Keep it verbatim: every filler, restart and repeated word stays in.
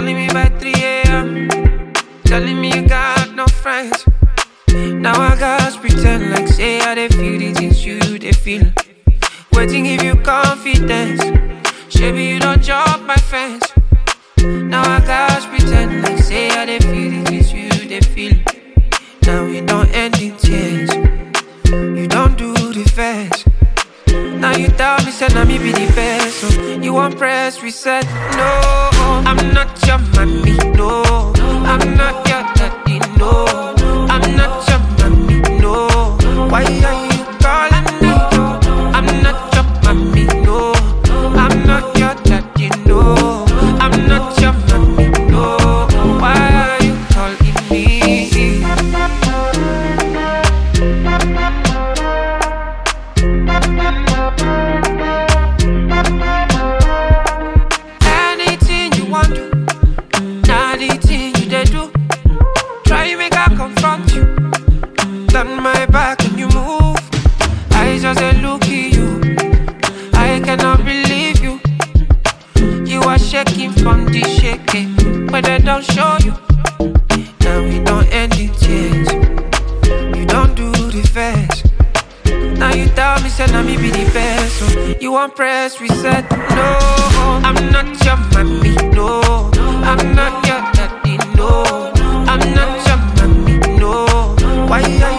calling me by three a.m. telling me you got no friends. Now I gotta pretend like say I dey feel the things you dey feel. Waiting give you confidence. Maybe you don't jump my fence. Now I gotta pretend like say I dey feel the things you dey feel. Now we don't end in tears. You don't do the first. Now you tell me say now me be the best. So you want press reset? No, I'm not your mommy. No, I'm not your daddy. No, I'm not your mommy. No, why are you calling me? I'm not your mommy. No, I'm not your daddy. No, I'm not your mommy. No, why are you calling me? Anything you want to, not the thing you dey do. Try make I confront you. Turn my back when you move. I just a look at you. I cannot believe you. You are shaking from the shaking, but they don't show you. Now we don't end in tears. You don't do the first. Now you tell me say now me be the best. So you want press reset? No, I'm not your mommy. No, I'm not your daddy. No, I'm not your mommy. No, why are